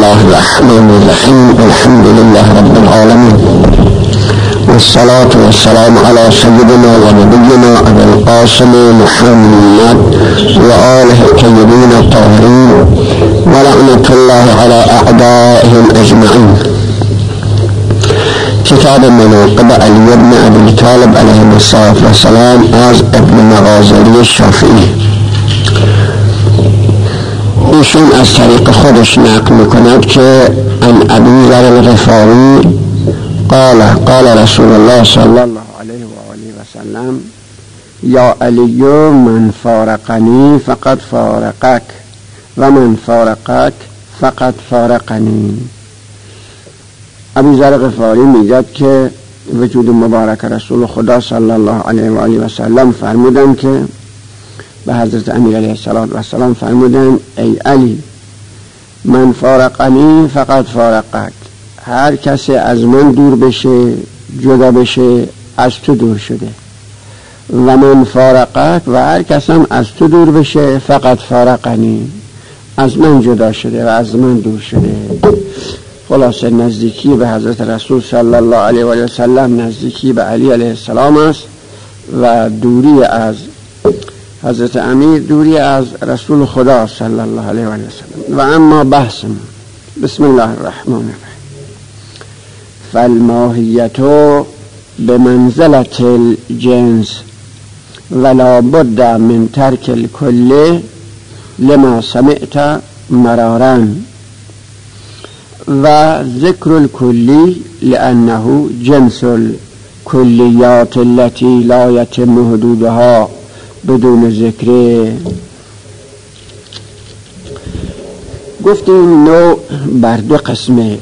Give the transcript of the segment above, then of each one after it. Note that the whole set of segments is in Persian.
الله الرحمن الرحيم. الحمد لله رب العالمين، والصلاة والسلام على سيدنا ونبينا أبي القاسم محمد وآله الطيبين الطاهرين، ولعنة الله على أعدائهم أجمعين. کتاب مناقب علی بن ابی طالب علیه السلام از ابن مغازلی شافعی. ایشون از طریق خودش نقل میکند که عن ابی ذر الغفاری قال رسول الله صلی الله علیه و آله و سلم یا علی من فارقنی فقد فارقک و من فارقک فقد فارقنی. ابی ذر غفاری میگد که وجود مبارک رسول خدا صلی الله علیه و آله و سلم فرمودند که به حضرت امیر علیه السلام فرمودند ای علی من فارقنی فقط فارقک، هر کسی از من دور بشه جدا بشه از تو دور شده، و من فارقک و هر کسم از تو دور بشه فقط فارقنی، از من جدا شده و از من دور شده. خلاصه نزدیکی به حضرت رسول صلی الله علیه و آله و سلم نزدیکی به علی علیه السلام است و دوری از حضرت امیر دوری از رسول خدا صلی الله علیه و آله و سلم. و اما بحثم بسم الله الرحمن الرحیم. فالماهیت بمنزلة الجنس ولا بد من ترک الكل لما سمعت مرارا، و ذکر الكلی لأنه جنس الكلیات التي لا يتم حدودها بدون ذکر. گفتیم نوع بر دو قسمه،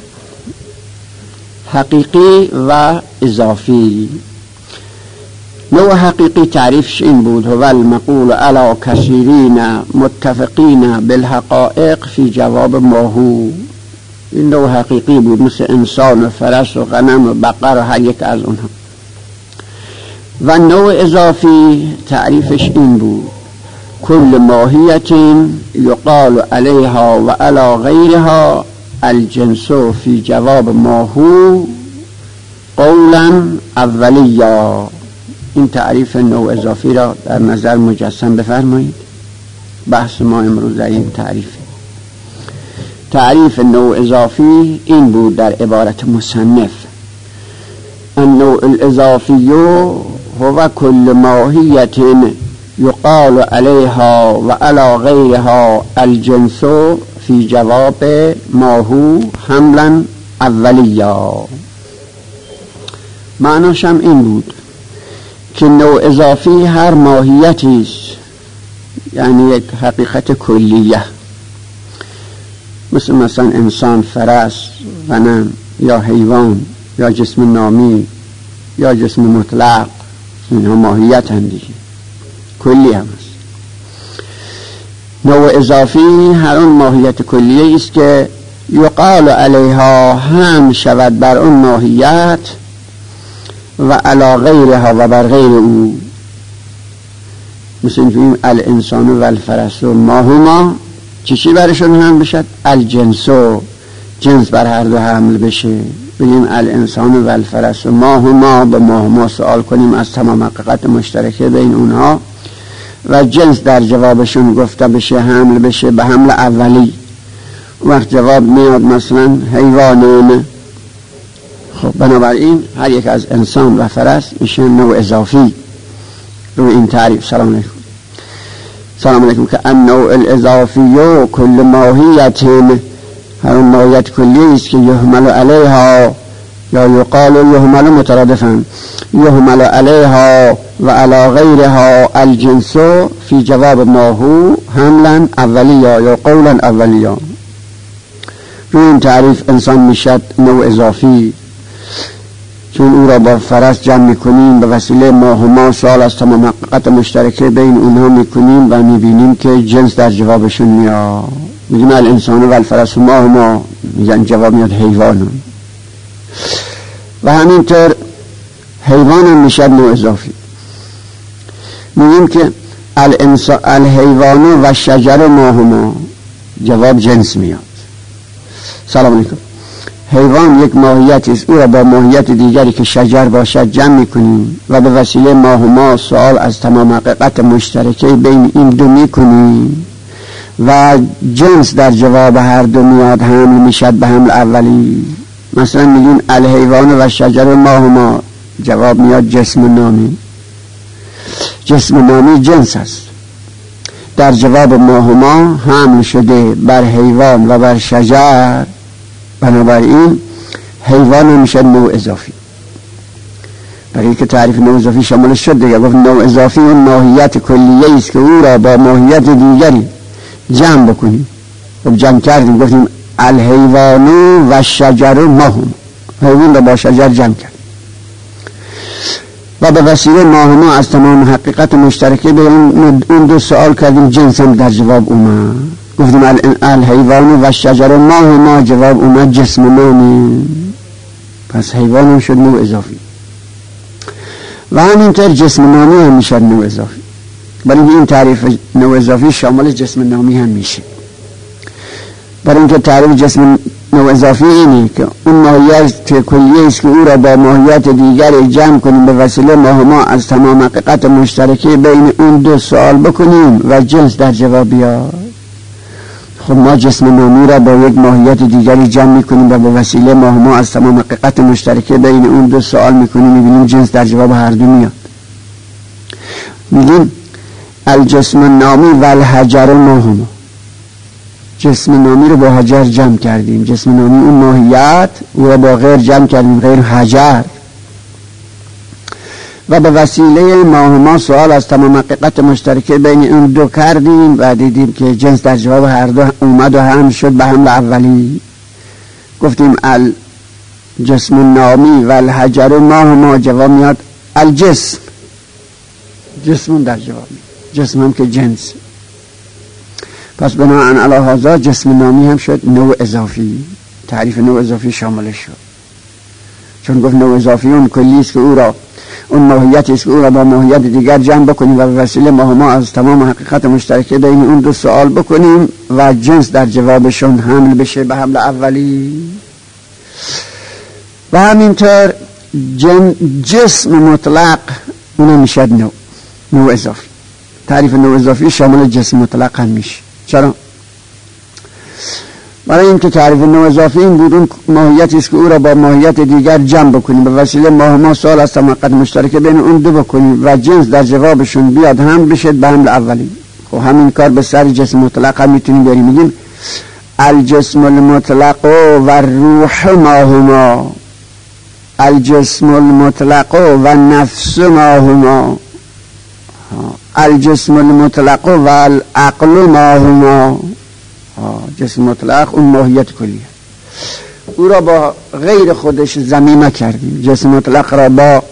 حقیقی و اضافی. نوع حقیقی تعریفش این بود هو المقول علی کثیرین متفقین بالحقائق فی جواب ماهو. این نوع حقیقی بود، مثل انسان و فرس و غنم و بقر و هر یک از اونها. و نوع اضافی تعریفش این بود کل ماهیت یقال علیها و علی غیرها الجنس فی جواب ماهو قولا اولیا. این تعریف نوع اضافی را در نظر مجسم بفرمایید. بحث ما امروز در این تعریف نوع اضافی این بود در عبارت مصنف: النوع الاضافی هو کل ماهیت یقال علیها و علی غیرها الجنس فی جواب ماهو حملا اولیا. معناشم این بود که نوع اضافی هر ماهیتی است، یعنی یک حقیقت کلیه، مثلا انسان، فرس، غنم یا حیوان یا جسم نامی یا جسم مطلق، اینها ماهیت هم دیگه، کلی هم است. نوع اضافی هر اون ماهیت کلیه است که یقال علیها هم شود بر اون ماهیت و علی غیرها و بر غیر او. مثل این الانسان و الفرس و ماهما چی برشون هم بشد؟ الجنسو، جنس بر هر دو حمل بشه. بگیم الانسان و الفرس و ماهما، به ماهما سوال کنیم از تمام حقیقت مشترکه بین اونها و جنس در جوابشون گفته بشه، حمل بشه به حمل اولی. وقت جواب میاد مثلا حیوانون. خب بنابراین هر یک از انسان و فرس میشه نوع اضافی. رو این تعریف سلام علیکم که النوع الاضافی کل ماهیت، هر ماهیت کلی است که یحمل علیها یا یقال یحمل مترادفا، یحمل علیها و علی غیرها الجنس فی جواب ماهو حملا اولیا یا قولا اولیا. روی این تعریف انسان میشد نوع اضافی، چون او را با فرس جمع میکنیم به وسیله ماهما سوال از تمام حقیقت مشترکه بین اونها میکنیم و میبینیم که جنس در جوابشون میاد. میگیم الانسان و الفرس و ماهما، میگن جواب میاد حیوان. و همینطور حیوان هم میشد نوع اضافی. میگیم که الحیوان و شجر ماهما، جواب جنس میاد. سلام علیکم. حیوان یک ماهیتی است، او را با ماهیت دیگری که شجر باشد جمع میکنیم و به وسیله ما سوال از تمام حقیقت مشترکه بین این دو میکنیم و جنس در جواب هر دو میاد، حمل میشد به حمل اولی. مثلا میگیم الحیوان و شجر ما جواب میاد جسم نامی. جسم نامی جنس است، در جواب ما حمل شده بر حیوان و بر شجر، بنابراین حیوان میشه نوع اضافی. برای اینکه تعریف نوع اضافی شامل شد دیگه، گفت نوع اضافی اون ماهیت کلیه است که او را با ماهیت دیگری جمع بکنیم. خب جمع کردیم، گفتیم الحیوان و شجر ماهما، حیوان را با شجر جمع کرد و به وسیله ما از تمام حقیقت مشترکه به اون دو سوال کردیم، جنس هم در جواب اومد. گفتیم الحیوان و شجر ما جواب اومد جسم نامی، پس حیوان هم شد نوع اضافی و همینطور جسم نامی هم میشد نوع اضافی. برای این تعریف نوع اضافی شامل جسم نامی هم میشه. برای اینکه تعریف جسم نوع اضافی اینه که اون ماهیت کلیه است که او را با ماهیت دیگر جمع کنیم، به وسیله ما از تمام حقیقت مشترکه بین اون دو سوال بکنیم و جنس در جواب بیاد. خب ما جسم نامی را با یک ماهیت دیگری جمع میکنیم و به وسیله ما از تمام حقیقت مشترکه بین اون دو سوال میکنیم، میبینیم جنس در جواب هر دو میاد. میگیم الجسم نامی و الحجر ماهما. جسم نامی رو با حجر جمع کردیم. جسم نامی اون ماهیت، او را با غیر جمع کردیم، غیر حجر، و به وسیله ما سوال از تمام حقیقت مشترکه بین اون دو کردیم و دیدیم که جنس در جواب هر دو اومد و هم شد به حمل اولی. گفتیم الجسم نامی و الحجر ما جواب میاد الجسم، جسم در جواب میاد، جسم هم که جنس. پس بناهن علی هذا جسم نامی هم شد نوع اضافی. تعریف نوع اضافی شامل شد، چون گفت نوع اضافی اون کلی است که او را، اون ماهیتی است که او را با ماهیت دیگر جمع بکنیم و به وسیله ما از تمام حقیقت مشترکه بین اون دو سوال بکنیم و جنس در جوابشون حمل بشه به حمل اولی. و همینطور جسم مطلق اون میشد نوع اضافی. تعریف نوع اضافی شامل جسم مطلق هم میشه. چرا؟ برای اینکه تعریف نوع اضافی این بود اون ماهیتی است که او را با ماهیت دیگر جمع بکنیم، به وسیله ما سوال از تمام حقیقت مشترکه بین اون دو بکنیم و جنس در جوابشون بیاد هم بشه به حمل اولی. خب همین کار به سر جسم مطلق هم میتونیم بریم. میگیم الجسم المطلق و الروح ماهما، الجسم المطلق و نفس ماهما، الجسم المطلق و العقل ماهما. جسم مطلق اون ماهیت کلیه، او را با غیر خودش ضمیمه کردیم. جسم مطلق را با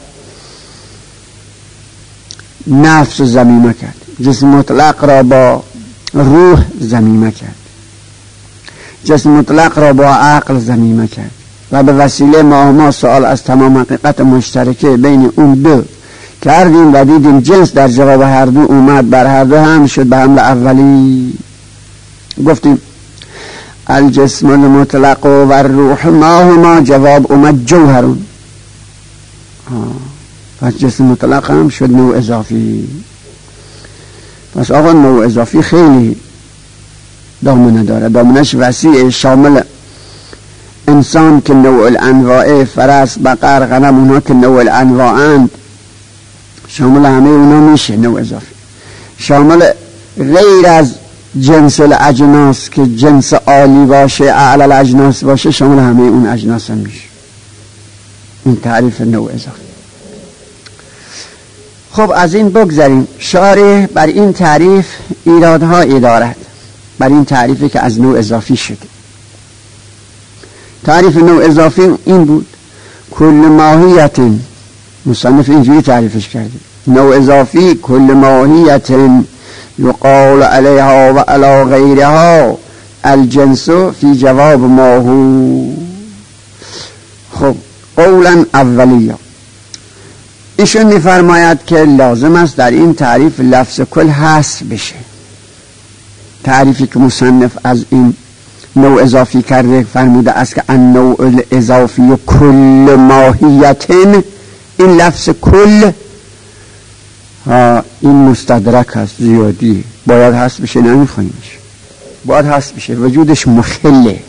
نفس ضمیمه کردیم، جسم مطلق را با روح ضمیمه کردیم، جسم مطلق را با عقل ضمیمه کردیم و به وسیله ما سوال از تمام حقیقت مشترکه بین اون دو کردیم و دیدیم جنس در جواب هر دو اومد، بر هر دو هم شد به حمل اولی. گفتیم الجسم المطلق و الروح ماهما جواب اومد جوهرون. پس جسم مطلق هم شد نوع اضافی. پس آقا نوع اضافی خیلی دامنه داره، دامنش وسیع، شامل انسان که نوع الانواع، فرس، بقر، غنم، اونا که نوع الانواعند، شامل همه اونا میشه نوع اضافی. شامل غیر از جنس الاجناس که جنس عالی باشه، اعلی الاجناس باشه، شامل همه اون اجناس هم میشه. این تعریف نوع اضافی. خب از این بگذاریم. شارح بر این تعریف ایرادها دارد، بر این تعریفی که از نوع اضافی شده. تعریف نوع اضافی این بود: کل ماهیت، مصنف اینجوری تعریفش کرده، نوع اضافی کل ماهیت یقال علیها و علی غیرها الجنس فی جواب ما هو. خب قولا اولیه ایشون میفرماید که لازم است در این تعریف لفظ کل حذف بشه. تعریفی که مصنف از این نوع اضافی کرده، فرموده است که النوع الاضافی و کل ماهیتن، این لفظ کل این مستدرک هست، زیادی باید هست بشه، نمیخوایمش، باید هست بشه، وجودش مخله،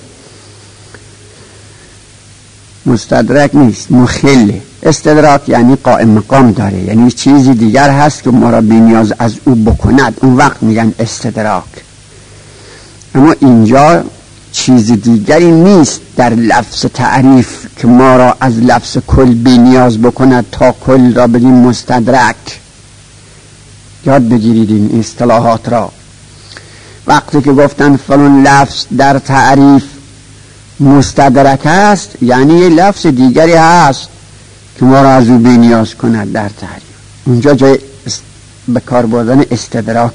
مستدرک نیست، مخله. استدراک یعنی قائم مقام داره، یعنی چیزی دیگر هست که ما را بی‌نیاز از او بکند، اون وقت میگن استدراک. اما اینجا چیز دیگری نیست در لفظ تعریف که ما را از لفظ کل بی‌نیاز بکند تا کل را بگیم مستدرک. یاد بگیرید این اصطلاحات را. وقتی که گفتن فلان لفظ در تعریف مستدرک است، یعنی یه لفظ دیگری هست که ما را از او بی‌نیاز کند در تعریف. اونجا جای به کار بردن استدراک.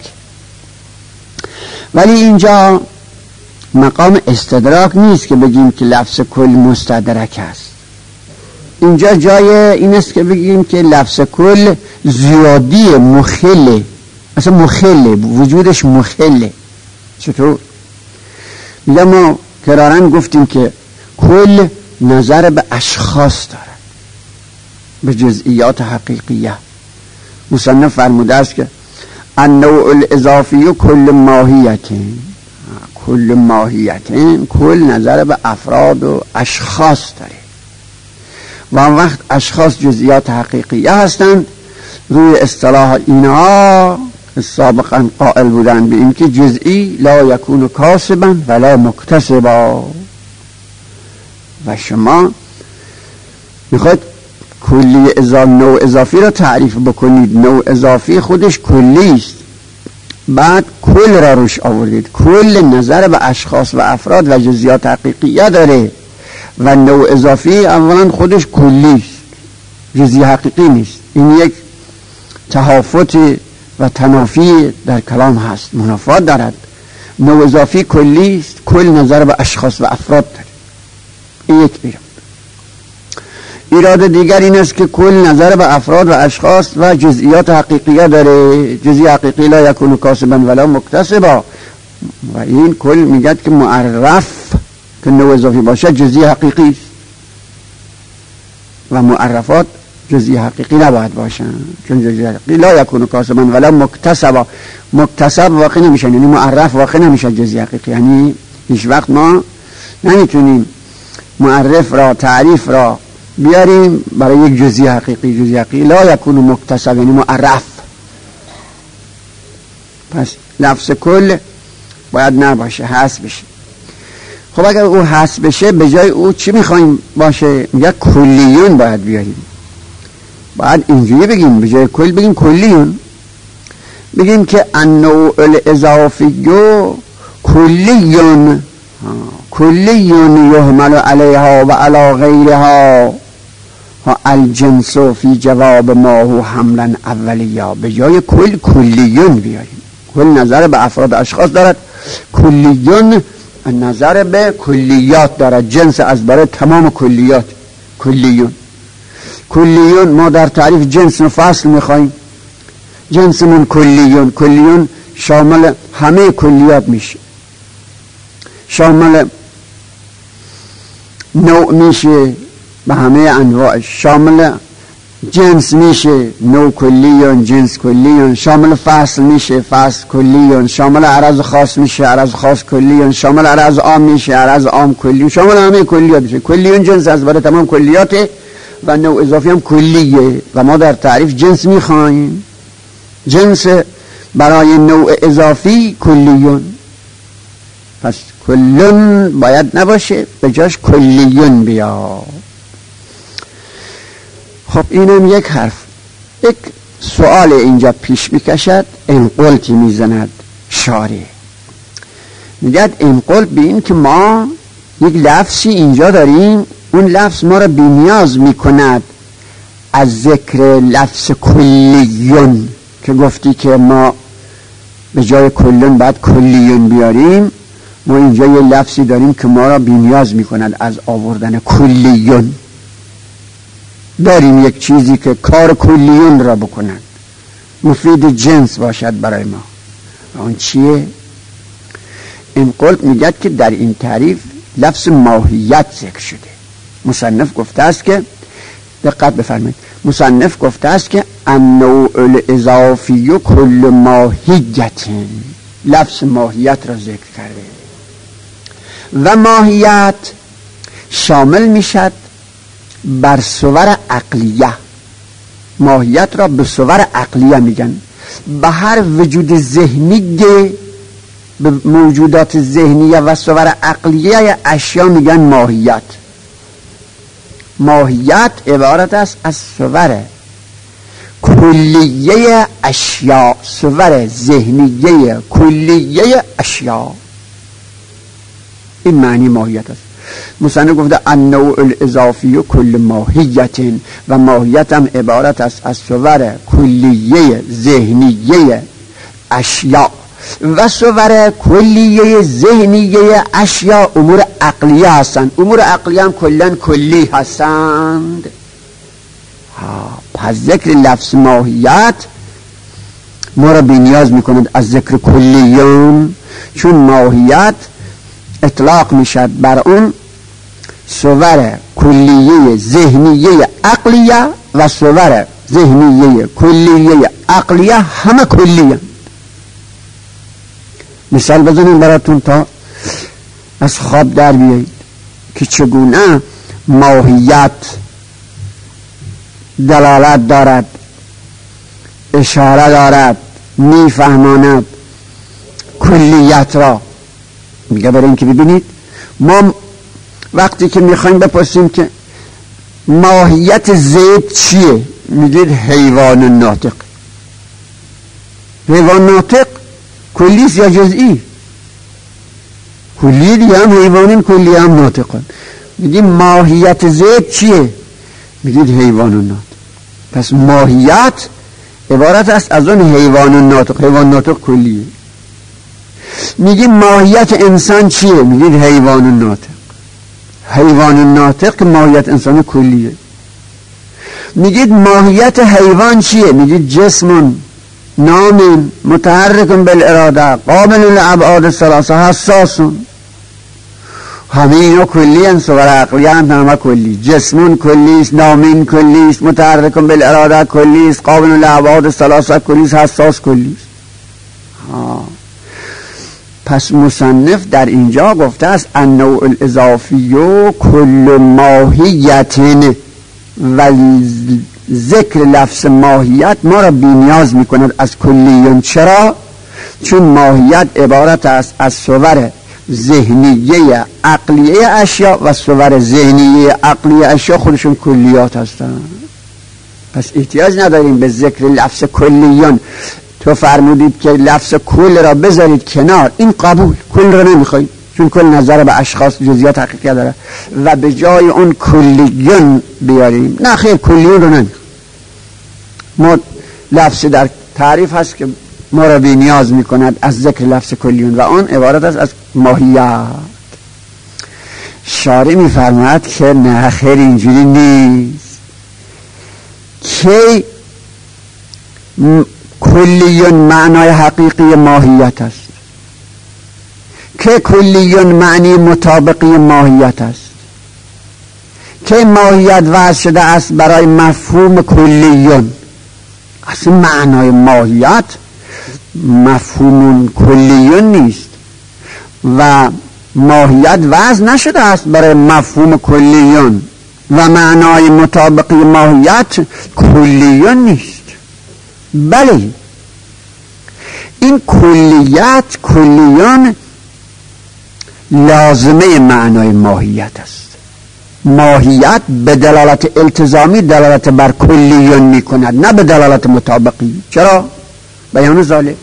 ولی اینجا مقام استدراک نیست که بگیم که لفظ کل مستدرک است. اینجا جای این است که بگیم که لفظ کل زیادی مخله، اصلا مخله، وجودش مخله. چطور؟ میگم ما کرارن گفتیم که کل نظر به اشخاص دارد، به جزئیات حقیقیه. مصنف فرموده است که النوع الاضافی و کل ماهیتن، کل ماهیتن، کل نظر به افراد و اشخاص داره و آن وقت اشخاص جزئیات حقیقیه هستند. روی اصطلاح اینها سابقا قائل بودن به این که جزئی لا یکون کاسبا ولا مکتسبا، و شما میخواید کلی نوع اضافی را تعریف بکنید، نوع اضافی خودش کلی است، بعد کل را روش آورید. کل نظر به اشخاص و افراد و جزئیات حقیقیه داره و نوع اضافی اولا خودش کلی است، جزئی حقیقی نیست. این یک تهافت و تنافی در کلام هست، منافات دارد. نوع اضافی کلی است، کل نظر به اشخاص و افراد داره. این یک ایراد. ایراد دیگر این است که کل نظر به افراد و اشخاص و جزئیات حقیقیه داره. جزئی حقیقی لا یکون کاسبا ولا مکتسبا، و این کل میگد که معرف که نوع اضافی باشه جزئی حقیقی است و معرفات جزئی حقیقی نباید باشن، چون جزئی حقیقی لا یکون کاسبا ولا مکتسبا. مکتسب واقع نمیشه، یعنی معرف واقع نمیشه جزئی حقیقی. یعنی هیچ وقت ما نمیتونیم معرف را، تعریف را بیاریم برای یک جزئی حقیقی. جزئی حقیقی لا یکون مکتسب یعنی معرف. پس لفظ کل باید نباشه، حذف بشه. خب اگر او حذف بشه به جای او چی میخوایم باشه؟ میگه کلیون باید بیاریم. باید اینجوری بگیم، به جای کل بگیم کلیون. بگیم که النوع الاضافی کلیون، کلیون یحمل علیها و علی غیرها الجنس فی جواب ما هو حملا اولیا. به جای کل کلیون بیاریم. کل نظر به افراد اشخاص دارد، کلیون نظر به کلیات دارد، جنس از برای تمام کلیات. کلیون کلیون ما در تعریف جنس و فصل میخواییم. جنسمون کلیون، کلیون شامل همه کلیات میشه، شامل نوع میشه به همه انواعش، شامل جنس میشه نوع کلیون، جنس کلیون، شامل فصل میشه فصل کلیون، شامل عرض خاص میشه عرض خاص کلیون، شامل عرض عام میشه عرض عام کلیون، شامل همه کلیات میشه. کلیون جنس از برای تمام کلیات و نوع اضافی هم کلیه و ما در تعریف جنس میخوایم. جنس برای نوع اضافی کلیون، پس کلون باید نباشه، به جاش کلیون بیا. خب اینم یک حرف. یک سوال اینجا پیش میکشد، انقلتی میزند شارع. میگه انقلت به این که ما یک لفظی اینجا داریم، اون لفظ ما را بی‌نیاز میکند از ذکر لفظ کلیون که گفتی که ما به جای کلون باید کلیون بیاریم. ما اینجا یه لفظی داریم که ما را بی‌نیاز میکند از آوردن کلیون. داریم یک چیزی که کار کلیون را بکند، مفید جنس باشد برای ما. اون چیه؟ این قول میگه که در این تعریف لفظ ماهیت ذکر شده. مصنف گفته است که دقت بفرمایید، مصنف گفته است که النوع الاضافی کل ماهیت، لفظ ماهیت را ذکر کرده و ماهیت شامل میشد بر صور عقلیه. ماهیت را به صور عقلیه میگن، به هر وجود ذهنی، به موجودات ذهنیه و صور عقلیه اشیا میگن ماهیت. ماهیت عبارت است از صور کلیه اشیا، صور ذهنیه کلیه اشیا. این معنی ماهیت است. مصنف گفته النوع الاضافی کل ماهیت، و ماهیت هم عبارت است از صور کلیه ذهنیه اشیا، و صور کلیه ذهنیه اشیا امور عقلیه هستند. امور عقلیه هم کلن کلی هستند. پس ذکر لفظ ماهیت ما را بی‌نیاز میکند از ذکر کلیون، چون ماهیت اطلاق میشد بر اون صور کلیه ذهنیه عقلیه و صور ذهنیه کلیه عقلیه همه کلیه. مثال بزنیم براتون تا از خواب در بیایید که چگونه ماهیت دلالت دارد، اشاره دارد، میفهماند کلیت را. میگه برای اینکه ببینید ما وقتی که میخوایم بپرسیم که ماهیت زید چیه، میگید حیوان ناطق. حیوان ناطق کلیست یا جزئی؟ کلی دیگه هم حیوانین، کلی هم ناطقان. میگیم ماهیت زید چیه، میگید حیوان ناطق. پس ماهیت عبارت است از اون حیوان ناطق. حیوان ناطق کلیه. میگیم ماهیت انسان چیه، میگید حیوان ناطق. حیوان ناطق ماهیت انسان کلیه. میگید ماهیت حیوان چیه، میگید جسم نام متحرک بالاراده قابل للابعاد الثلاثه حساس. همه اینا کلی ان، صور عقلی همه کلی. جسم کلیست، نامین کلیست، متحرک بالاراده کلیست، قابل للابعاد الثلاثه کلیست، حساس کلیست. پس مصنف در اینجا گفته است النوع الاضافی کل ماهیت، و ذکر لفظ ماهیت ما را بی‌نیاز میکند از کلیون. چرا؟ چون ماهیت عبارت است از صور ذهنیه عقلیه اشیا، و صور ذهنیه عقلیه اشیا خودشون کلیات هستند. پس احتیاج نداریم به ذکر لفظ کلیون. تو فرمودید که لفظ کل را بذارید کنار، این قبول، کل را نمیخواید چون کل نظر به اشخاص جزئیات حقیقی داره، و به جای اون کلیون بیاریم. نه خیر، کلیون رو نمیخواید. ما لفظ در تعریف هست که ما را بی‌نیاز میکند از ذکر لفظ کلیون، و اون عبارت است از ماهیت. شارع میفرماید که نه خیر، اینجوری نیست که کلیون معنای حقیقی ماهیت است، که کلیون معنی مطابقی ماهیت است، که ماهیت وضع شده است برای مفهوم کلیون. اصلا معنای ماهیت مفهوم کلیون نیست و ماهیت وضع نشده است برای مفهوم کلیون، و معنای مطابقی ماهیت کلیون نیست. بله، این کلیون لازمه معنای ماهیت است. ماهیت به دلالت التزامی دلالت بر کلیون می کند، نه به دلالت مطابقی. چرا؟ بیان ذالک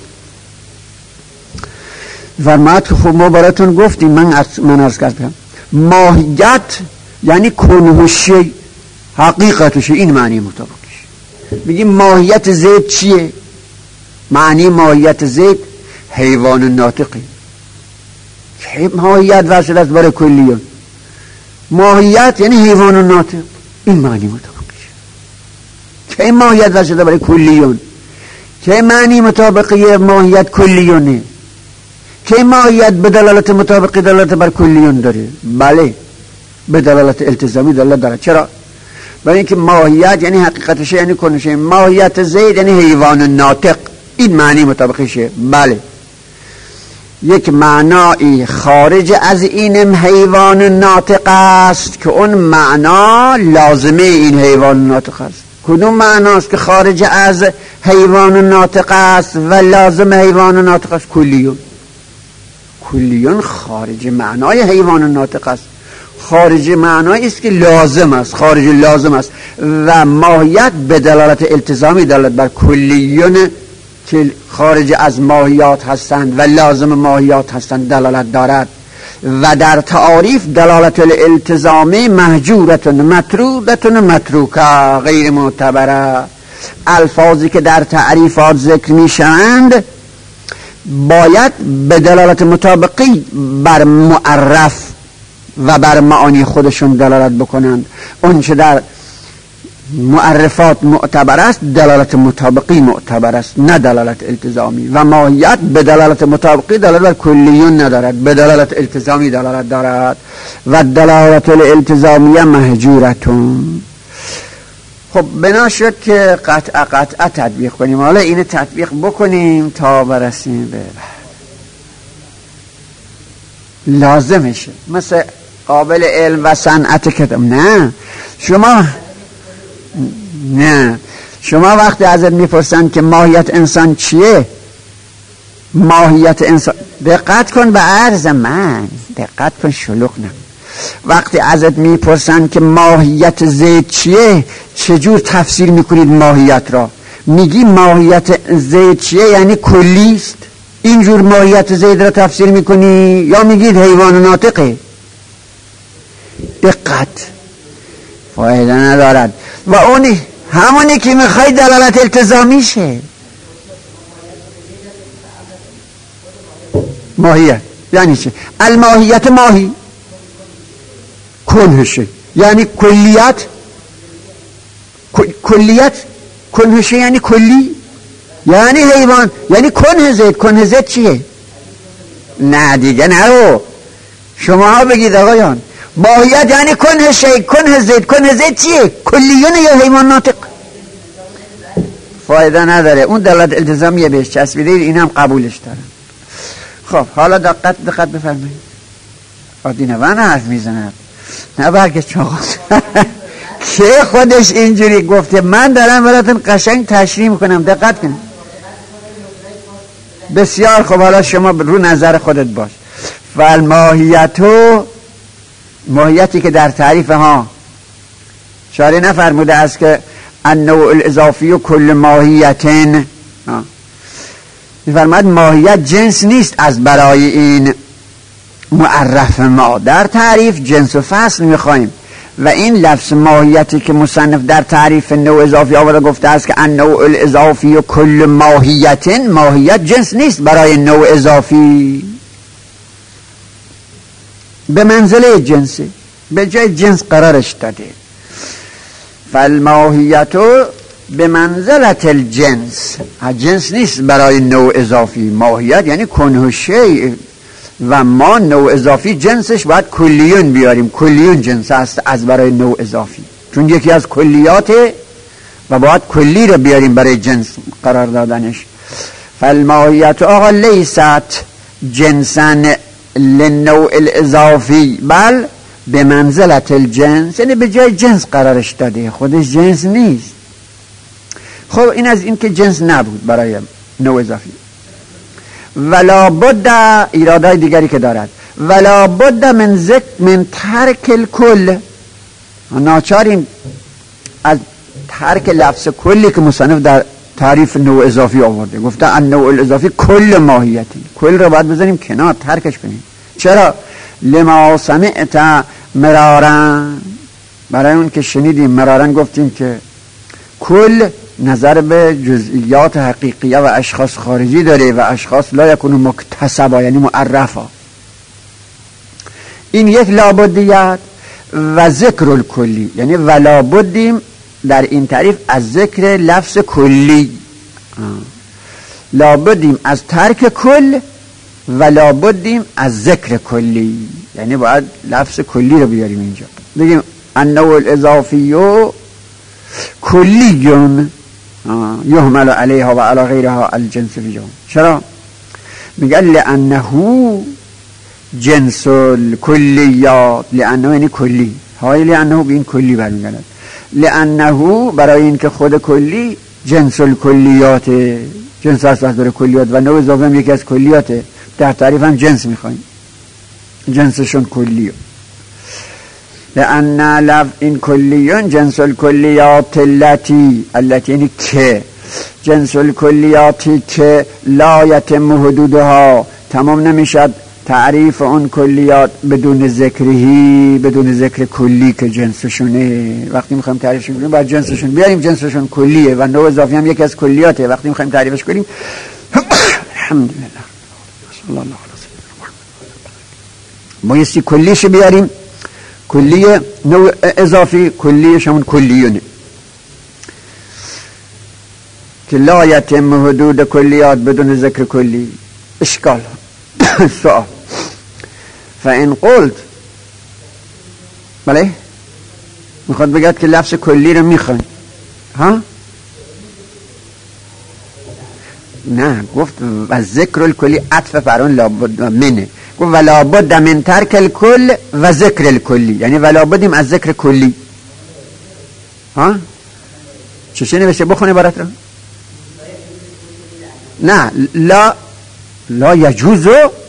فرماید که خب ما براتون گفتیم، من عرض کردم ماهیت یعنی کنه شی، حقیقتش، این معنی مطابقش. میگیم ماهیت زید چیه؟ معنی ماهیت زید حیوان ناطقی. ماهیت وصل است برای کلیون. ماهیت یعنی حیوان ناطق، این معنی مطابقش. که ماهیت وصل برای کلیون، که معنی مطابقی ماهیت کلیونه. که ماهیت به دلالت مطابقی دلالت بر کلیون داره؟ بله، به دلالت التزامی دلالت داره. چرا؟ برای اینکه ماهیت یعنی حقیقتشه، یعنی کنشه. ماهیت زید یعنی حیوان ناطق، این معنی مطابقشه. بله، یک معنایی خارج از این حیوان ناطق است که اون معنا لازمه این حیوان ناطق است. کدوم معناست که خارج از حیوان ناطق است و لازم حیوان ناطق است؟ کلیون. کلیون خارج معنای حیوان ناطق است، خارج معنایی است که لازم است، خارج لازم است. و ماهیت به دلالت التزامی دلالت بر کلیون که خارج از ماهیات هستند و لازم ماهیات هستند دلالت دارد. و در تعاریف دلالت الالتزامی محجورتون مطرودتون متروکه، غیر معتبره. الفاظی که در تعریفات ذکر می شوند باید به دلالت مطابقی بر معرف و بر معانی خودشون دلالت بکنند. اون چه در معرفات معتبر است دلالت مطابقی معتبر است، نه دلالت التزامی. و ماهیت به دلالت مطابقی دلالت بر کلیون ندارد، به دلالت التزامی دلالت دارد. و دلالت الالتزامیه محجورتون. خب بنا شد که قطعه تطبیق کنیم. حالا اینه تطبیق بکنیم تا برسیم به لازمشه. مثل قابل علم و صنعت کتاب. نه شما وقتی ازت میپرسن که ماهیت انسان چیه، ماهیت انسان، دقت کن به عرض من، دقت کن شلوغ نه. وقتی ازت میپرسن که ماهیت زید چیه، چجور تفسیر میکنید ماهیت را؟ میگی ماهیت زید چیه یعنی کلیست، اینجور ماهیت زید را تفسیر میکنی، یا میگید حیوان ناطقه؟ دقت، فایده ندارد. و اونی همونی که میخوای دلالت التزامی شه. ماهیت یعنی چه؟ الماهیت ماهی کنهشه یعنی کلیت، کلیت کنهشه یعنی کلی، یعنی حیوان، یعنی کنه زید. کنه زید چیه؟ نه دیگه نرو، شما ها بگید آقایان. ماهیت یعنی کنه شی، کنه زید. کنه زید چیه؟ کلیون یا حیوان ناطق؟ فایده نداره. اون دلالت التزامیه بهش چسبیده، این هم قبولش دارن. خب حالا دقت بفرمایید. عادی نه حرف میزند، نه برگه چاقا که خودش اینجوری گفته. من دارم براتون قشنگ تشریح میکنم، دقت کن. بسیار خب، حالا شما رو نظر خودت باش. فالماهیتو، ماهیتی که در تعریف ها شارع نفرموده است که النوع الاضافی و کل ماهیتن، میفرماید ماهیت جنس نیست از برای این معرف ما. در تعریف جنس و فصل میخوایم و این لفظ ماهیتی که مصنف در تعریف نوع اضافی آورده گفته است که النوع الاضافی و کل ماهیتن، ماهیت جنس نیست برای نوع اضافی، به منزله جنسه، به جای جنس قرارش داده. فالماهیتو به منزلت الجنس، جنس نیست برای نوع اضافی. ماهیت یعنی کنه شیء و ما نوع اضافی جنسش باید کلیون بیاریم. کلیون جنس است از برای نوع اضافی، چون یکی از کلیاته و باید کلی رو بیاریم برای جنس قرار دادنش. فالماهیت آقا لیست جنسا للنوع الاضافی بل به منزلت الجنس، یعنی به جای جنس قرارش داده، خودش جنس نیست. خب این از این که جنس نبود برای نوع اضافی. ولا بد، ایرادای دیگری که دارد، ولا بد من ترک الکل، ناچاریم از ترک لفظ کلی که مصنف در تعریف نوع اضافی آورده. گفته النوع الاضافی کل ماهیتی، کل رو باید بذاریم کنار، ترکش کنیم. چرا؟ لما سمعت مرارن، برای اون که شنیدیم مرارن گفتیم که کل نظر به جزئیات حقیقیه و اشخاص خارجی داره و اشخاص لا یکونو مکتسبا یعنی معرفا. این یک لابدیت. و ذکر الکلی یعنی ولا بدیم در این تعریف از ذکر لفظ کلی، لابدیم از ترک کل ولا بودیم از ذکر کلی، یعنی باید لفظ کلی رو بیاریم اینجا، بگیم انه الاضافی کلیون یحمل علیها و علی غیرها الجنس فی جمع. چرا؟ میگه لانه جنس الکلیات، لانه یعنی کلی، های لانه به این کلی برمیگردد، لانه برای اینکه خود کلی جنس الکلیات، جنس هست از کلیات و نوع اضافه هم یکی از کلیاته، در تعریف هم جنس میخوایم، جنسشون کلیه. لأن این کلیون جنس الکلیات التي یعنی که جنس الکلیاتی که لا یتم حدودها، تمام نمیشد تعریف اون کلیات بدون ذکرهی، بدون ذکر کلی که جنسشونه. وقتی میخوایم تعریفشون کنیم باید جنسشون بیاریم، جنسشون کلیه و نوع اضافی هم یکی از کلیاته. وقتی میخوایم تعریفش کنیم الحمدلله صلی الله علیه و بایستی کلیش بیاریم، کلیه نوع اضافی، کلیش همون کلیونه که لا یتم حدود کلیات بدون ذکر کلی. اشکال سؤال فان قلت، بله میخواد بگید که لفظ کلی رو میخواین ها؟ نه، گفت و ذکر الکلی عطف فران لابد منه، گفت ولا بد من ترک الکل و ذکر الکلی، یعنی ولا بدیم از ذکر کلی. ها چه نوشته؟ بخونه عبارت رو. نه لا یجوز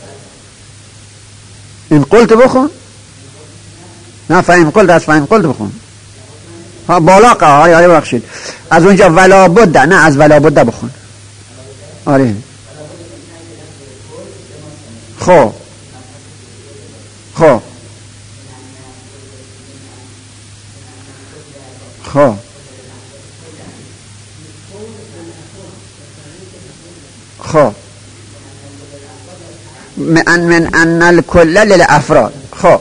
این قلت بخون، نه فاین قلت از فاین قلت بخون. ها بالا آره بخشید از اونجا ولا بد، نه از ولا بد بخون. آره خب خب خب خب من ان الکل للافراد. خب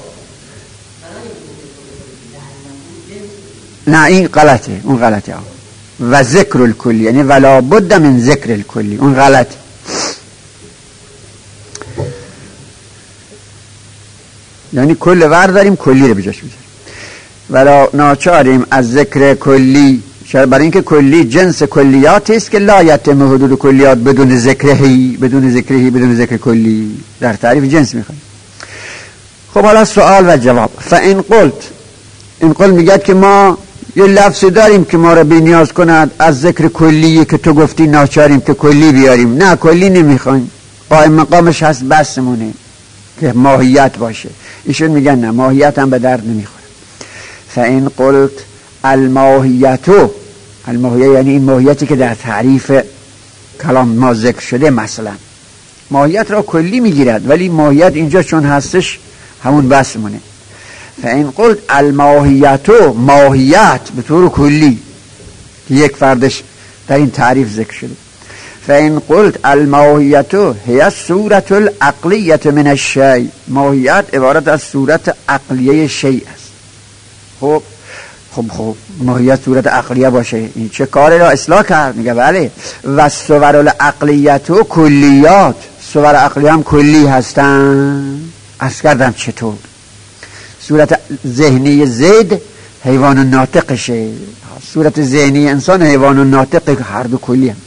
نه این غلطه، اون غلطه. و ذکر الکلی یعنی ولا بد من ذکر الکلی، اون غلطه. یعنی کل ورداریم کلی رو بجاش بذاریم، ولا ناچاریم از ذکر کلی، برای اینکه کلی جنس کلیات است که لا یتم حدود کلیات بدون ذکرهی، بدون ذکر کلی، در تعریف جنس میخوایم. خب حالا سوال و جواب. فان قلت، این قول میگه که ما یه لفظ داریم که ما رو بی نیاز کند از ذکر کلی که تو گفتی ناچاریم که کلی بیاریم. نه کلی نمیخوایم، قائم مقامش هست بسمونه که ماهیت باشه. ایشون میگن نه، ماهیت هم به درد نمیخوره. فان قلت الماهیتو، الماهیه یعنی این ماهیتی که در تعریف کلام ما ذکر شده، مثلا ماهیت را کلی میگیرد ولی ماهیت اینجا چون هستش همون بسمونه. فان قلت الماهیتو، ماهیت به طور کلی که یک فردش در این تعریف ذکر شده. فان قلت الماهیتو هي صورت العقلیه من الشیء، ماهیت عبارت از صورت عقلیه شیء است. خب ماهیت صورت عقلیه باشه، این چه کاری را اصلاح کرد؟ میگه بله. و صور العقلیتو کلیات، صور عقلیه هم کلی هستن. عرض کردم چطور؟ صورت ذهنی زید حیوان ناطقشه، صورت ذهنی انسان حیوان ناطق، هر دو کلی هم.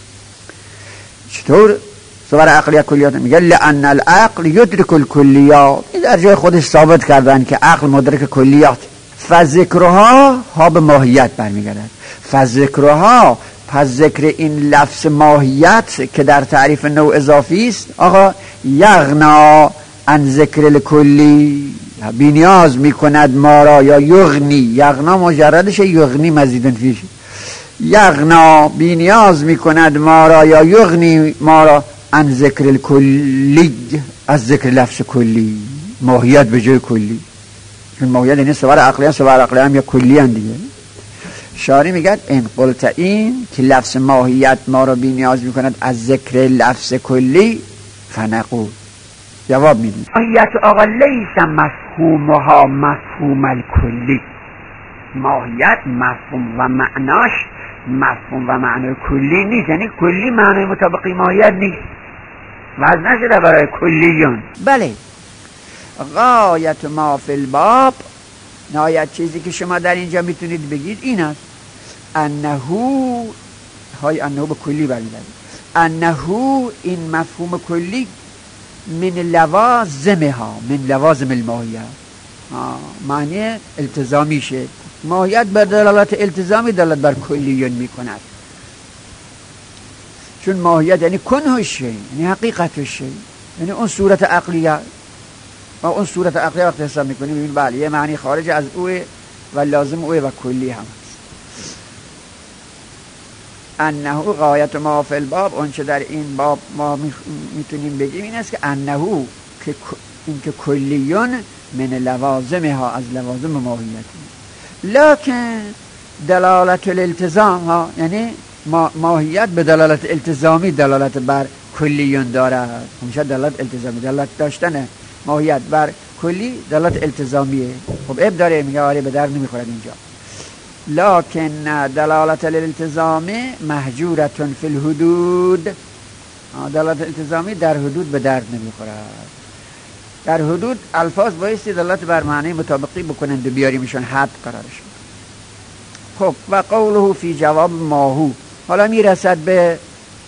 چطور صور عقلیه کلیات؟ میگه لأن العقل یدرک الکلیات، این در جای خودش ثابت کردن که عقل مدرک کلیات. فذکرها ها به ماهیت برمیگردد. فذکرها، پس ذکر این لفظ ماهیت که در تعریف نوع اضافی است، آقا یغنا عن ذکر الکلی، بی نیاز میکند ما را، یا یغنی، یغنا مجردش، یغنی مزیدن فیش، یغنا بی نیاز میکند ما را، یا یغنی ما را عن ذکر الکلی، از ذکر لفظ کلی، ماهیت به جای کلی. این ماهیت یعنی صور عقلی هم، صور عقلی هم یا کلی هم دیگه. شاری میگه این قلت این که لفظ ماهیت ما را بی نیاز میکند از ذکر لفظ کلی، فنقول جواب میدیم ماهیت آقا لیس مفهومها مفهوم الکلی، ماهیت مفهوم و معناش مفهوم و معنای کلی نیست، یعنی کلی معنای مطابقی ماهیت نیست. وضع نشده برای کلیون. بله، غایت ما فی الباب، نهایت چیزی که شما در اینجا میتونید بگید این است انهو، های انهو به کلی برمی‌گرده، انهو این مفهوم کلی من لوازمها، من لوازم الماهیه، معنی التزامیشه. ماهیت بر دلالت التزامی دلالت بر کلیون میکند، چون ماهیت یعنی کنه شی، یعنی حقیقت شی، یعنی اون صورت عقلیه. و اون صورت عقلیه وقتی حساب میکنیم ببین بله یه معنی خارج از اوه و لازم اوه و کلی هم هست. انه غایت ما فی الباب، اون چه در این باب ما میتونیم بگیم این است که انه که این که کلیون من لوازمها، از لوازم ماهیتی، لکن دلالت الالتزام ها، یعنی ماهیت به دلالت التزامی دلالت بر کلیون دارد. همیشه دلالت التزامی، دلالت داشتن ماهیت بر کلی دلالت التزامیه. خب اب داره میگه آره به درد نمیخورد اینجا، لکن دلالت الالتزامی محجورتون فی الحدود، دلالت التزامی در حدود به درد نمیخورد. در حدود الفاظ بایستی دلالت بر معنی مطابقی بکنند و بیاریمشون حد قرارشون. خب و قوله فی جواب ماهو، حالا میرسد به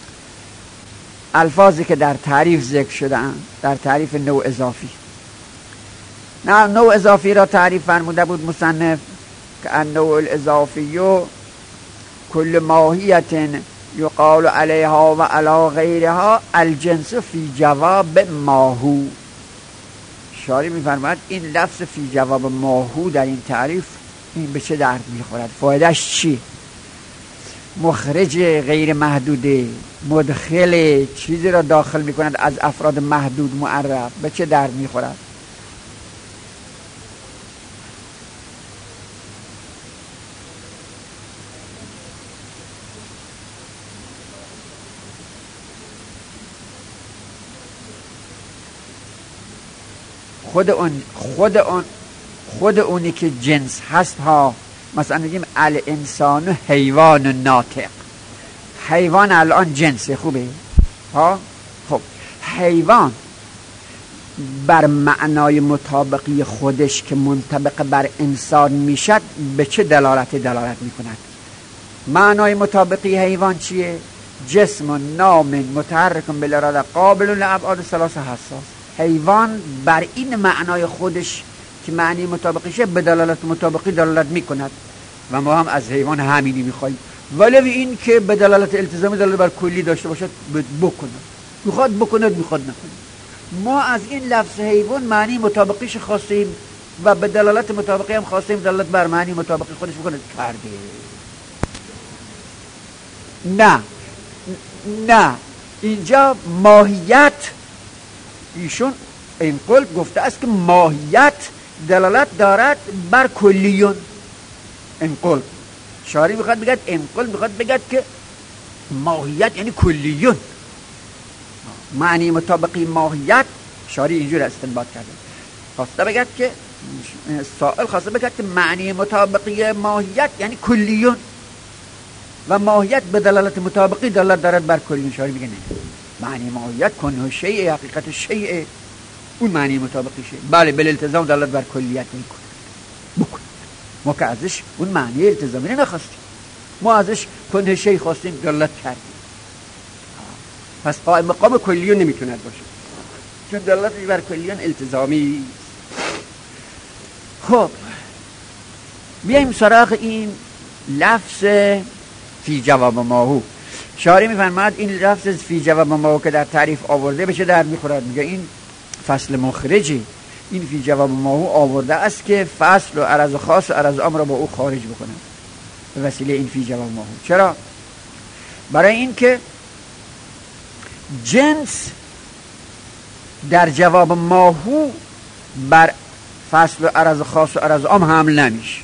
الفاظی که در تعریف ذکر شدن، در تعریف نوع اضافی. نه نوع اضافی را تعریف فرموده بود مصنف که النوع الاضافی کل ماهیت یقال علیها و علی غیرها الجنس فی جواب ماهو. شارح میفرماید این لفظ فی جواب ماهو در این تعریف این به چه درد میخورد؟ فایدهش چی؟ مخرج غیر محدوده، مدخل چیزی را داخل میکند از افراد محدود معرف، به چه درد میخورد؟ خود اونی که جنس هست ها، مثلا نگیم الانسان حیوان ناطق، حیوان الان جنسه، خوبه ها. خب حیوان بر معنای مطابقی خودش که منطبق بر انسان میشد به چه دلالت میکند؟ معنای مطابقی حیوان چیه؟ جسم نام متحرک بالاراده قابل لابعاد ثلاثه حساس. حیوان بر این معنای خودش که معنی مطابقیشه به دلالت مطابقی دلالت میکند و ما هم از حیوان همینی میخوایم، ولی این که به دلالت التزامی دلالت بر کلی داشته باشد بکند، میخواد بکند میخواد نکند. ما از این لفظ حیوان معنی مطابقیش خواستیم و به دلالت مطابقی هم خواستیم دلالت بر معنی مطابقی خودش بکند، کرده. نه اینجا ماهیت، ایشون این قول گفته است که ماهیت دلالت دارد بر کلیون. این قول شارح میخواد بگد، این قول میخواد بگد که ماهیت یعنی کلیون. معنی مطابقی ماهیت شارح اینجور استنباط کرده، خواسته بگد که سائل خواسته بگد که معنی مطابقی ماهیت یعنی کلیون و ماهیت به دلالت مطابقی دلالت دارد بر کلیون. شارح میگه نه، معنی ماهیت کنه شیء، حقیقت شیء، اون معنی مطابقی شیء. بله بالالتزام دلالت بر کلیت میکنه، بکن. ما که ازش اون معنی التزامی نخواستیم، ما ازش کنه شیء خواستیم دلالت کردیم. پس قائم مقام کلیون نمیتوند باشه چون دلالت بر کلیون التزامی. خب بیاییم سراغ این لفظ فی جواب ماهو. شارح میفرماید این لفظ فی جواب ماهو که در تعریف آورده بشه در میخورد. میگه این فصل مخرجی، این فی جواب ماهو آورده است که فصل و عرض خاص و عرض عام را با او خارج بکنه به وسیله این فی جواب ماهو. چرا؟ برای این که جنس در جواب ماهو بر فصل و عرض خاص و عرض عام حمل نمیشه.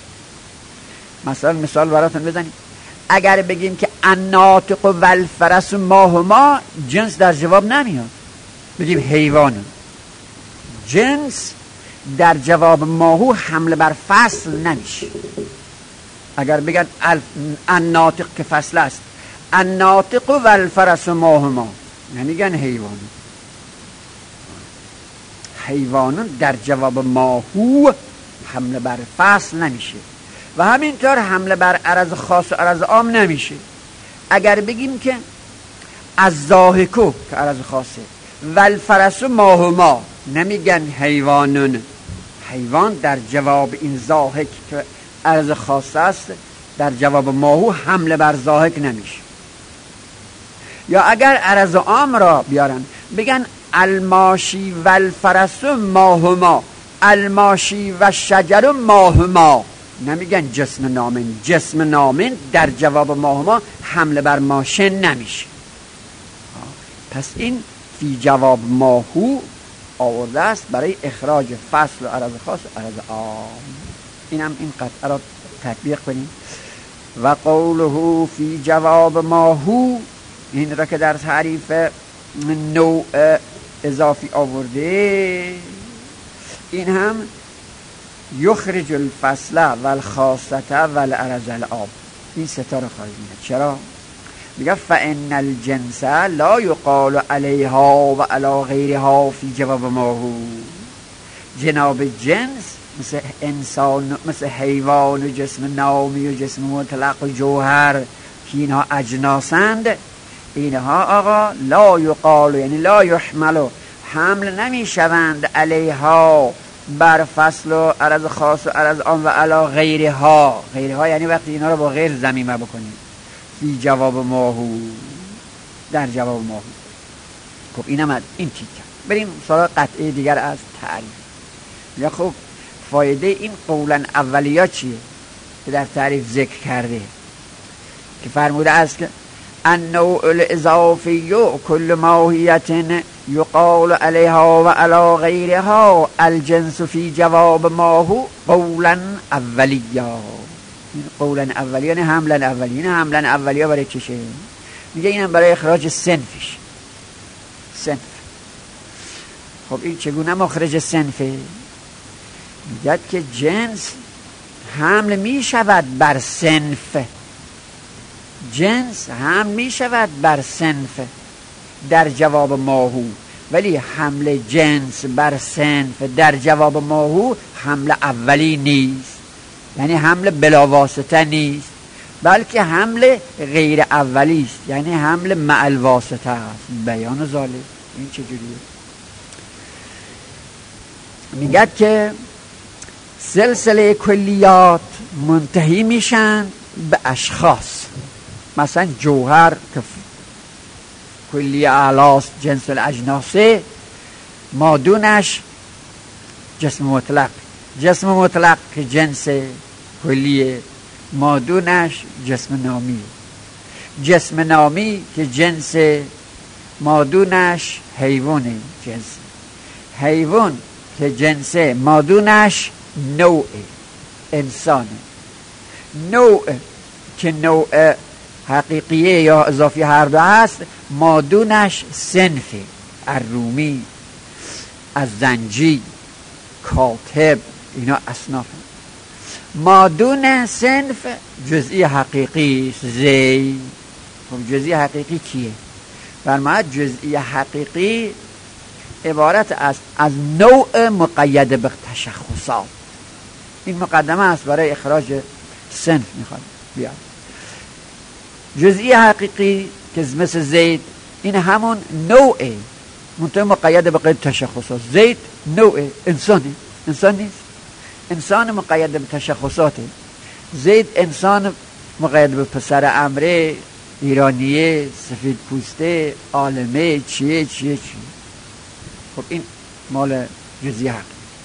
مثال براتون بزنیم. اگر بگیم که الناطق و الفرس ماهما، جنس در جواب نمیاد، بگیم حیوان، جنس در جواب ماهو حمل بر فصل نمیشه. اگر بگن الناطق که فصل است، الناطق و الفرس ماهما، نمیگن حیوانون. حیوانون در جواب ماهو حمله بر فصل نمیشه و همینطور حمله بر عرض خاص و عرض عام نمیشه. اگر بگیم که از ضاحکو که عرض خاصه و الفرس ماهما، نمیگن حیوانون. حیوان در جواب این ضاحک که عرض خاص است در جواب ماهو حمله بر ضاحک نمیشه. یا اگر عرض عام را بیارن بگن الماشی و الفرس ماهما، الماشی و شجر ماهما، نمیگن جسم نامین. جسم نامین در جواب ماهما حمله بر ماشین نمیشه. پس این فی جواب ماهو آورده است برای اخراج فصل و عرض خاص و عرض عام. این هم این قطعه را تطبیق کنیم. و قوله فی جواب ماهو، این را که در تعریف نوع اضافی آورده، این هم یخرج الفصل و الخاصه و العرض العام، این ستاره خارج میده. چرا؟ میگه فان الجنس لا یقال علیها و علی غیرها فی جواب ماهو. جناب جنس مثل انسان، مثل حیوان و جسم نامی و جسم مطلق و جوهر که اینها اجناسند، اینها آقا لا یقال یعنی لا یحمل، حمل نمی شوند علیها بر فصل و عرض خاص و عرض عام و علی غیرها. غیرها یعنی وقتی اینا رو با غیر ضمیمه بکنیم. فی جواب ماهو، در جواب ماهو. خب اینم از این تیکه. بریم سراغ قطعه دیگر از تعریف. یا خب فایده این قولا اولیا چیه که در تعریف ذکر کرده؟ که فرموده است که النوع الاضافی کل ماهیت یقال علیها و علی غیرها الجنس فی جواب ماهو قولا اولیا. این قولا اولیا نه حملا اولیا. این حملا اولیا برای چشه؟ میگه اینم برای اخراج صنفش. صنف. خب این چگونه مخرج صنفه؟ میگه که جنس حمل می شود بر صنف. جنس حمل می شود بر صنف در جواب ماهو، ولی حمل جنس بر صنف در جواب ماهو حمل اولی نیست، یعنی حمل بلا واسطه نیست، بلکه حمل غیر اولی است، یعنی حمل مع الواسطه است. بیان ذالک این چجوریه؟ میگه که سلسله کلیات منتهی میشن به اشخاص. مثلا جوهر که کلی اعلاست جنس الاجناسه، مادونش جسم مطلق. جسم مطلق که جنس کلیه، مادونش جسم نامی. جسم نامی که جنس مادونش حیوانه. جنس حیوان که جنس مادونش نوع انسانه. نوع که نوع حقیقیه یا اضافی هر دو هست، مادونش صنفه. الرومی، از زنجی، کاتب، اینا اصناف. مادون صنف جزئی حقیقی زید. خب جزئی حقیقی کیه؟ فرماید جزئی حقیقی عبارت است از نوع مقید به تشخصات. این مقدمه است برای اخراج صنف. میخواد بیاد جزئی حقیقی که مثل زید، این همون نوعه منطقه مقید به قید تشخصات. زید نوع انسانه، انسان نیست. انسان مقید به تشخصاته. زید انسان مقید به پسر امره، ایرانیه، سفید پوسته، عالمه، چیه. خب این مال جزئی حق.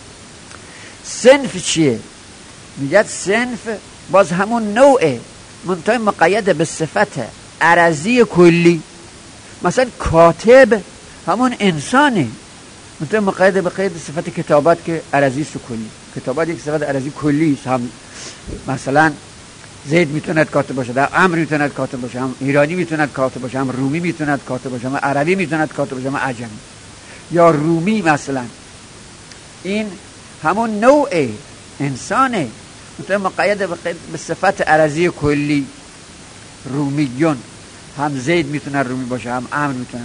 صنف چیه؟ میگه صنف باز همون نوعه منطقه مقید به صفت عرضی کلی. مثلا کاتب همون انسانه، منطقه مقید به قید صفت کتابت که عرضی است کلی. کتابت یک صفت عرضی کلی است. هم مثلا زید میتوند کاتب باشه، در امر میتوند کاتب باشه، هم ایرانی میتوند کاتب باشه، هم رومی میتوند کاتب باشه، هم عربی میتوند کاتب باشه، هم عجمی یا رومی. مثلا این همون نوع انسانه منطقه مقید به صفت عرضی کلی. رومیون هم زید میتونه رومی باشه، هم امر میتونه.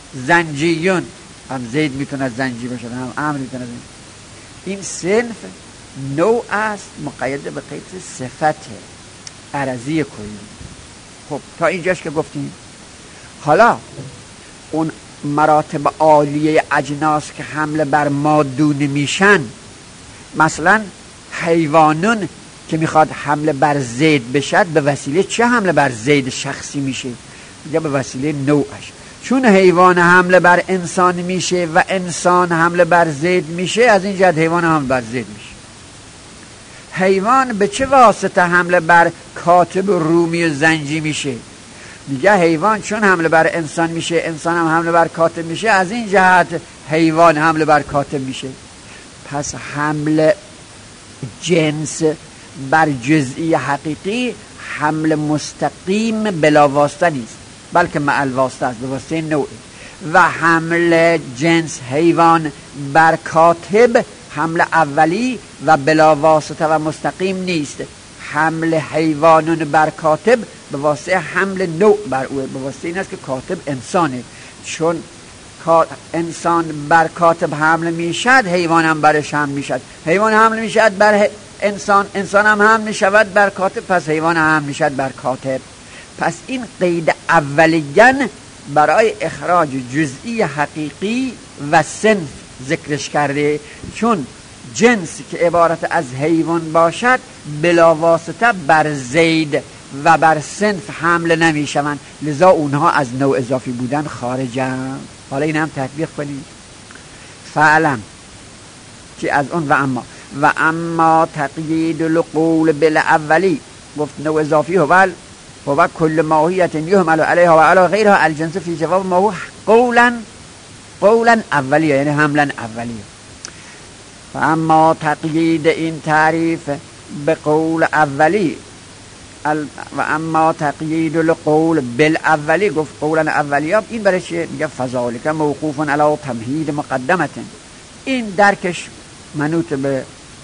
زنجیون، هم زید میتونه زنجی باشه هم امر میتونه زنجی. این صنف نوع است مقید به قید صفت عرضی کلی. خب تا اینجاش که گفتیم. حالا اون مراتب عالیه اجناس که حمله بر مادون میشن، مثلا حیوانون که میخواد حمله بر زید بشد، به وسیله چه حمله بر زید شخصی میشه؟ یا به وسیله نوعش. چون حیوان حمله بر انسان میشه و انسان حمله بر زید میشه، از این جهت حیوان حمله بر زید میشه. حیوان به چه واسطه حمله بر کاتب رومی و زنجی میشه؟ میگه حیوان چون حمله بر انسان میشه، انسان هم حمله بر کاتب میشه، از این جهت حیوان حمله بر کاتب میشه. پس حمله جنس بر جزئی حقیقی حمل مستقیم بلا واسطه نیست، بلکه مع الواسطه است، به واسطه نوعی. و حمل جنس حیوان بر کاتب حمل اولی و بلا واسطه و مستقیم نیست. حمل حیوانون بر کاتب به واسطه حمل نوع بر او، به واسطه این است که کاتب انسانه. چون انسان بر کاتب حمل میشد، حیوان هم برش حمل میشد. حیوان حمل میشد بر انسان، انسان هم حمل میشود بر کاتب، پس حیوان هم حمل میشد بر کاتب. پس این قید اولیاً برای اخراج جزئی حقیقی و صنف ذکرش کرده، چون جنسی که عبارت از حیوان باشد بلا واسطه بر زید و بر صنف حمل نمی شوند، لذا اونها از نوع اضافی بودن خارجن. حالا این هم تطبیق کنید. فعلا که از اون و اما تقیید القول بالاولی، گفت نوع اضافی هو کل ماهیت یحمل علیها و علی غیرها الجنس فی جواب ما هو قولا اولیه، یعنی حملا اولیه. و اما تقیید این تعریف به قول اولی و اما تقیید القول بالاولی، گفت قولا اولیه، این برای چیه؟ میگه فذالک موقوف علی تمهید مقدمه. این درکش منوط به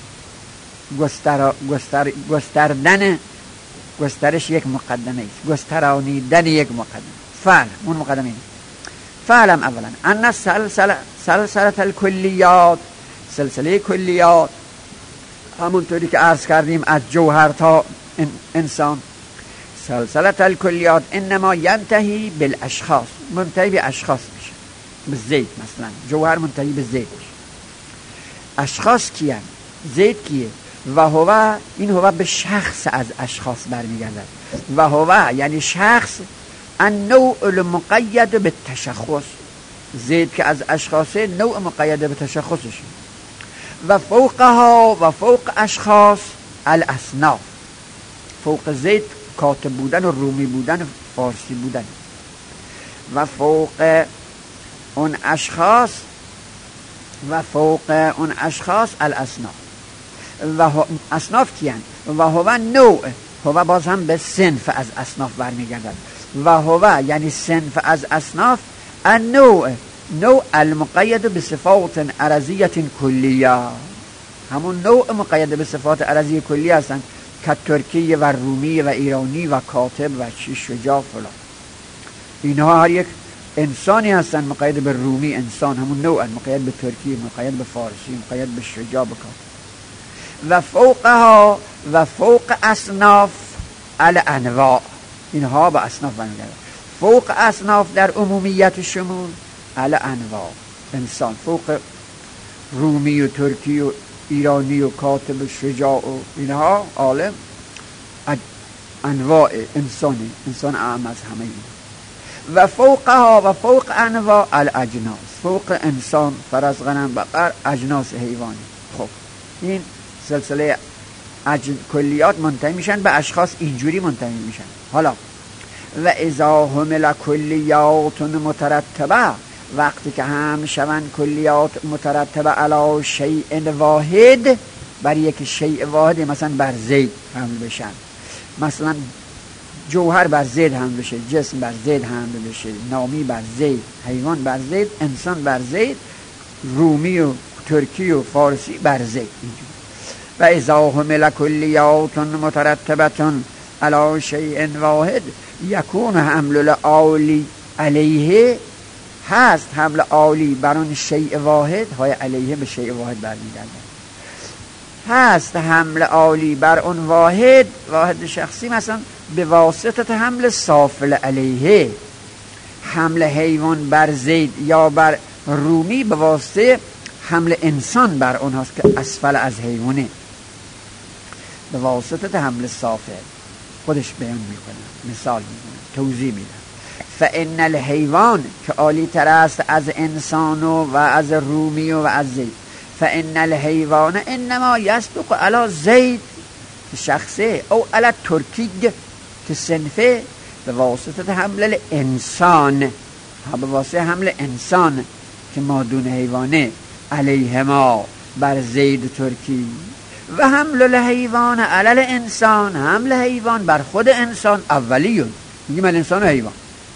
گسترش یک مقدمه است، گسترانیدن یک مقدمه. فعلا اون مقدمه این. فعلم اولا ان سلسله الکلیات، سلسله کلیات، همونطوری که عرض کردیم از جوهر تا انسان، سلسله الکلیات انما ینتهی بالاشخاص، منتهی به اشخاص میشه. به زید مثلا جوهر منتهی به زید میشه. اشخاص کیان؟ زید کیه؟ و هو، این هو به شخص از اشخاص برمیگردد. و هو یعنی شخص النوع المقید به تشخص، زید که از اشخاص نوع مقید به تشخصش. و فوقها و فوق اشخاص الاصناف، فوق زید کاتب بودن و رومی بودن و فارسی بودن، و فوق اون اشخاص الاصناف. و اصناف کیان؟ و هو نوع، هو باز هم به صنف از اصناف برمیگردد. و هو یعنی صنف از اصناف النوع، نوع المقید به صفات عرضیه کلیه، همون نوع مقید به صفات عرضی کلیه هستند که ترکی و رومی و ایرانی و کاتب و شجاع فلان. اینها هر یک انسانی هستند مقید به رومی، انسان همون نوع، مقید به ترکی، مقید به فارسی، مقید به شجاع، به کاتب. و فوقها و فوق اصناف الانواع، اینها به اصناف برمیگردند. فوق اصناف در عمومیت شمول الانواع، انسان فوق رومی و ترکی و ایرانی و کاتب و شجاع و اینها عالم انواع انسانی، انسان اعم از همه این. و فوقها و فوق انواع الاجناس، فوق انسان فرض غنم بقر اجناس حیوانی. خب این سلسله کلیات منتهی میشن به اشخاص، اینجوری منتهی میشن. حالا و اذا حمل کلیات مترتبه، وقتی که هم شون کلیات مترتبه علی شیء واحد، بر یک شیء واحد، مثلا بر زید حمل بشن، مثلا جوهر بر زید حمل بشه، جسم بر زید حمل بشه، نامی بر زید، حیوان بر زید، انسان بر زید، رومی و ترکی و فارسی بر زید. و اذا حمل کلیات مترتبه علی شیء واحد یکون حمل العالی علیه هست حمل عالی بر اون شیء واحد، های علیه به شیء واحد برمیگردن. هست حمل عالی بر اون واحد شخصی، مثلا به واسطه حمل سافل علیه. حمل حیوان بر زید یا بر رومی به واسطه حمل انسان بر اون هست که اسفل از حیوانه، به واسطه حمل سافل. خودش بیان میکنه، مثال میکنه، توضیح میده. فان الحیوان که عالی تر است از انسان و از رومی و از زید. فان الحیوان انما یصدق علی زید شخصه او علی ترکی که صنفه، به واسطه حمل الانسان، به واسطه حمل انسان که مادون حیوانه، علیه ما بر زید ترکی. و حمل الحیوان علی الانسان، حمل حیوان بر خود انسان اولیون، میگیم الانسان و حیوان.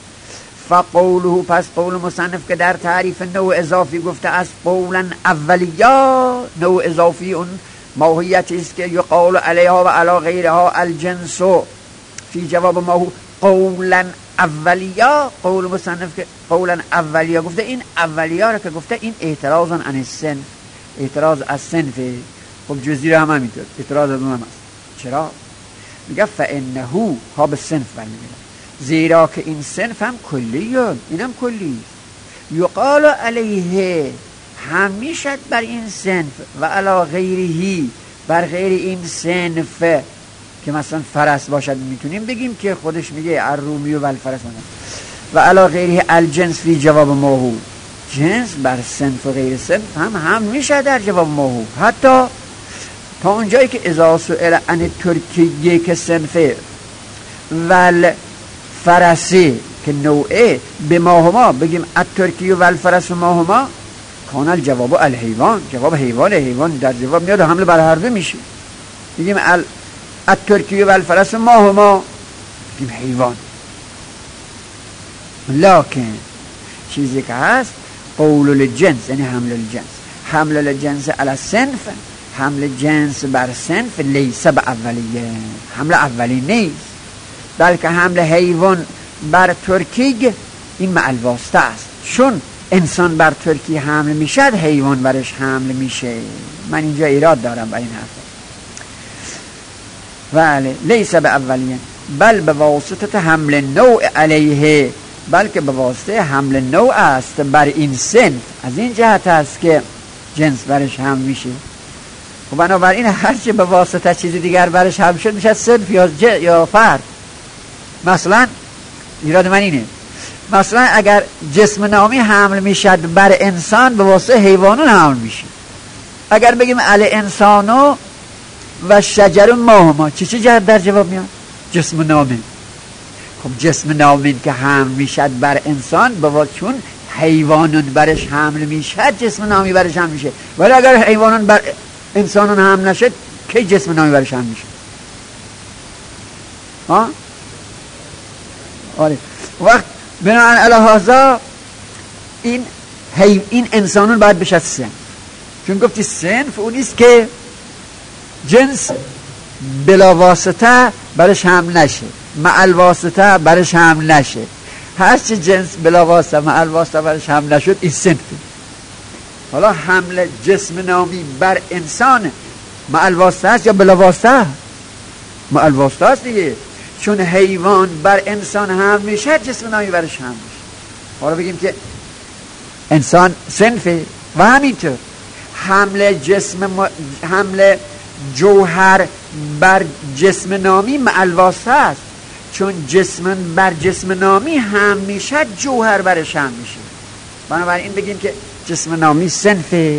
فقوله، پس قول مصنف که در تعریف نوع اضافی گفته است قولا اولیا، نوع اضافی اون ماهیتی است که یقال علیها و علی غیرها الجنس فی جواب ما قولا اولیا. قول مصنف که قولا اولیا گفته، این اولیا رو که گفته این اعتراض عن الصنف، اعتراض از صنفه. خب جزیره هم همینطور اعتراض از اون هم هست. چرا؟ میگه فانه ها به صنف برمیگرده، زیرا که این صنف هم کلیه، اینم کلی. یقال علیه، هم میشد بر این صنف، و علی غیرهی، بر غیر این صنف که مثلا فرس باشد میتونیم بگیم که خودش میگه الرومی و الفرس، و علی غیره الجنس فی جواب ماهو، جنس بر صنف و غیر صنف هم میشه در جواب ماهو. حتی تا اونجایی که اذا سئل عن ترکیه که صنفه ول فرسی که نوعه به ماهما بگیم الترکیه و الفرس و ماهما، کان الجواب الحیوان، جواب حیوان در جواب میاد و حمله بر هر دو میشه. بگیم الترکیه و الفرس و ماهما، بگیم حیوان. لکن چیزی که هست قول الجنس، یعنی حمل الجنس، حمل الجنس علی صنف، حمل جنس بر صنف لیس به اولیه، حمل اولی نیست، بلکه حمل حیوان بر ترکی این مع الواسطه است. چون انسان بر ترکی حمل میشد، حیوان برش حمل میشه. من اینجا ایراد دارم بر این حرف. بله، لیس به اولیه بل به واسطه حمل نوع علیه، بلکه به واسطه حمل نوع است بر این صنف. از این جهت است که جنس برش حمل میشه. و بنابراین هرچی به واسطه چیزی دیگر برش حمل شد میشه صنف یا فرد. مثلا ایراد من اینه، مثلا اگر جسم نامی حمل میشد بر انسان، به واسطه حیوانون حمل میشه. اگر بگیم علی انسانو و شجر ماهما، چی جهت در جواب میاد؟ جسم نامی. خب جسم نامی که حمل میشد بر انسان، چون حیوانون برش حمل میشد، جسم نامی برش حمل میشه. ولی اگر حیوانون بر انسانون حمل نشد، کی جسم نامی برش حمل میشه؟ ها؟ آره. وقت بناهن الهازا این انسانون باید بشد صنف، چون گفتی صنف اونیست که جنس بلا واسطه برش حمل نشه، مع الواسطه برش حمل نشه. هرچی جنس بلا واسطه مع الواسطه برش حمل نشد، این صنفه. حالا حمل جسم نامی بر انسان مع الواسطه است یا بلا واسطه؟ مع الواسطه است دیگه، چون حیوان بر انسان حمل میشه، جسم نامی برش حمل میشه. حالا بگیم که انسان صنفه. و همینطور حمل جوهر بر جسم نامی مع الواسطه است، چون جسم بر جسم نامی هم میشه، جوهر برش هم میشه. بنابراین بگیم که جسم نامی صنفه.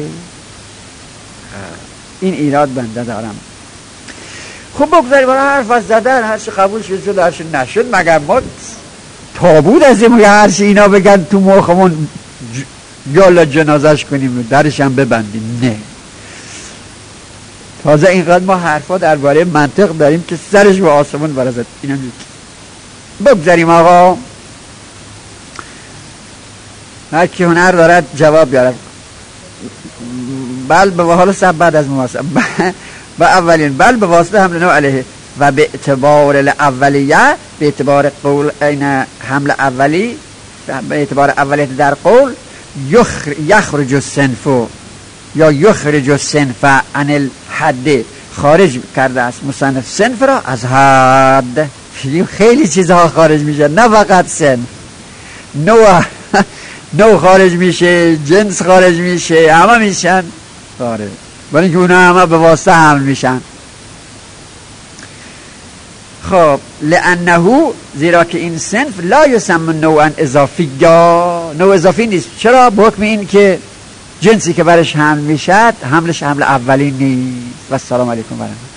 این ایراد بنده دارم. خب بگذاری برای حرف از زدن، هرچی قبول شد هرچی نشد، مگر ما تابود از این هرچی اینا بگن تو مخمون یالا جنازش کنیم درش هم ببندیم؟ نه. تازه اینقدر ما حرفا درباره منطق داریم که سرش به آسمون برزد. اینم بگذاریم آقا، هر کی هنر دارد جواب بیارد. بل به حال سب بعد از مواسط و اولین بل به واسطه حمل نوع علیه و به اعتبار الاولیه، به اعتبار قول این حمل اولی به اعتبار اولیت در قول یخرج الصنف یا یخرج الصنف عن الحد، خارج کرده است مصنف صنف را از حد. خیلی چیزها خارج میشه، نه فقط صنف، نوع خارج میشه، جنس خارج میشه، همه میشن خارج، ولی اینکه اونا همه به واسطه حمل میشن. خب لانه، زیرا که این صنف لا یسمى نوعا اضافی، یا نوع اضافی نیست. چرا؟ به حکم این که جنسی که برش حمل میشد حملش حمل اولی نیست. و السلام علیکم و رحمت الله.